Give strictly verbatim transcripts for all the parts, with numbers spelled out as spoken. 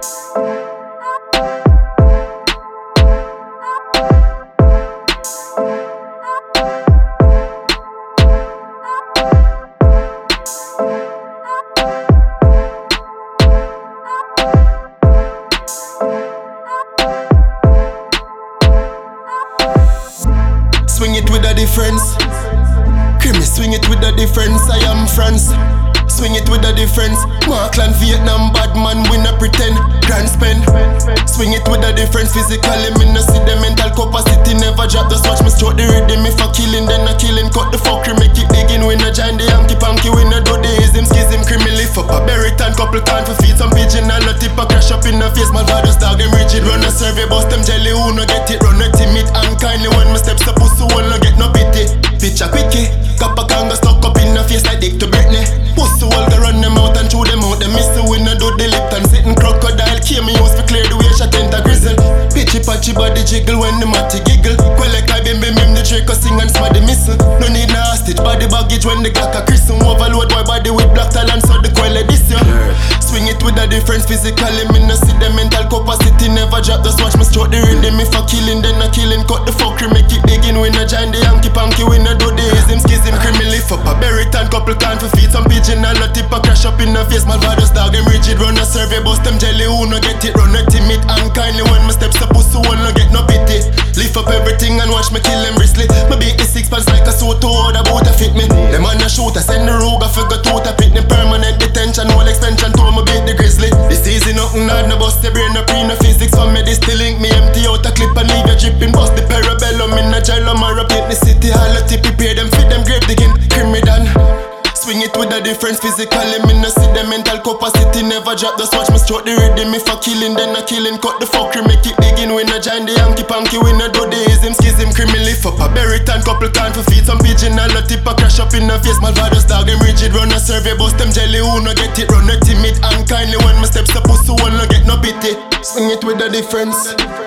Swing it with a difference. Creamy, swing it with a difference. I am France. Swing it with a difference. Markland, Vietnam, bad man, we no pretend. Grand spend. Swing it with a difference. Physically, me no see the mental capacity never drop. Just watch me stroke the rhythm. If I killing, then I killing. Cut the fuckery, make it digging. We no join the Yankee Panky. We no do the ism, schism. Creamy, lift up a berry tan. Couple can for feed some pigeon. And a tip a crash up in the face. My father's dog, them rigid. Run a survey, bust them jelly. Who no get it? Run a timid and kindly. When my steps up, pussy will no get no pity. Picture quickie. Cup a kanga stuck up in the face like Dick to Britney. Pussy will go run them out and chew them out. Them miss the winner do the lip and sitting crocodile. Came me used to clear the way shot enter grizzle. Pitchy patchy body jiggle when the matty giggle. Well like I bim bim bim the trick or sing and smell the missile. No need no hostage body baggage when the Glock a christen. Overload my body with black talent so the coil this year. Swing it with a difference physically. Me no see the mental capacity never drop. Just watch me stroke the rhythm. If I killing then I killing. Cut the fuckery make it digging. We no join the Yankee Panky. We no do the ism schism. Creamy lift up a berry tan. Couple can for feed some pigeon. And a tip a crash up in the face. My father's dog them rigid. Run a survey bust them jelly. Who no get it? Run a timid and kindly. When my steps up pussy will no get no pity. Lift up everything and watch me kill them bristly. Me beat the six pants like a suit to hold a boat to fit me. Them on a shoot I send the Ruger figure to to pit me. Permanent detention, whole extension to me beat the grizzly. This easy nothing hard, no bust the brain, no pre, no physics. For me this still link me empty out a clip and leave you dripping. Bust the parabellum in a gylum or a paint the city hall. A tip prepare them fit them grave digging. Creamy done. Swing it with a difference physically. Me no see the mental capacity never drop. Just watch me stroke the rhythm. If I killing then I killing. Cut the fuckery make it digging. We no join the Yankee Panky. We no do the ism schism. Creamy lift up a berry tan. Couple can for feed some pigeon. And a tip a crash up in the face. My father's dog them rigid. Run a survey bust them jelly. Who no get it? Run a timid and kindly. When my steps up pussy will no get no pity. Swing it with a difference.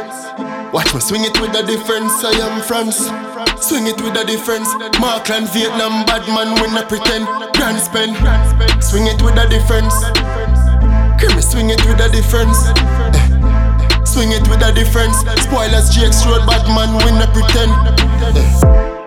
Watch me swing it with a difference. I am France. Swing it with a difference. Markland, Vietnam, bad man, we no pretend. Grand spend. Swing it with a difference. Creamy, swing it with a difference. Eh. Swing it with a difference. Spoilers, G X Road, bad man, we no pretend. Eh.